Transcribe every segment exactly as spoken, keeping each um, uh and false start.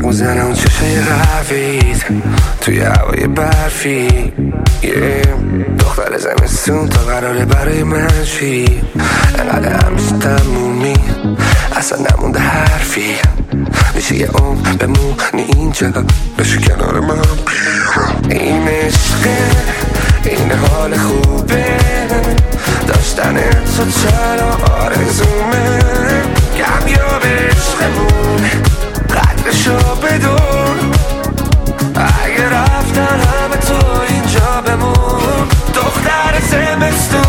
میزنه اون چشای قهوه‌ایت توی هوای برفی yeah. دختر زمستون تا قراره برای من چی انقدر همیشه تمومی اصلا نمونده حرفی میشه یه عمر بمونی اینجا بشه کنار من این عشقه این حال خوبه داشتن تو چرا آرزومه کمیاب عشقمون قدرشو بدون اگه رفتن همه تو اینجا بمون دختر زمستون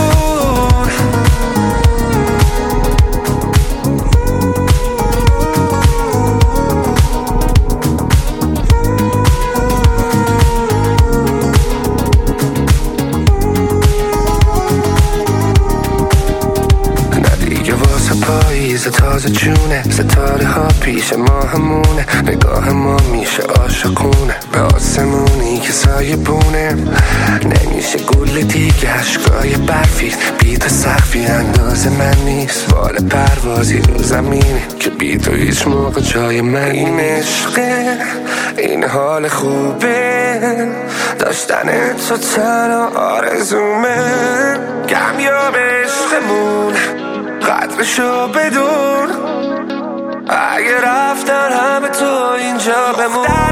پاییز تازه جونه ستاره ها پیش ما همونه نگاه ما میشه عاشقونه به آسمونی که سایه بونه نمیشه گل دیگه عشقای برفی بی تو سقفی اندازه من نیست بال پروازی رو زمینه که بی تو هیچ موقع جای من این عشقه این حال خوبه داشتن تو تنها آرزومه کمیاب عشقمون قدرشو بدون اگه رفتن همه تو اینجا بمون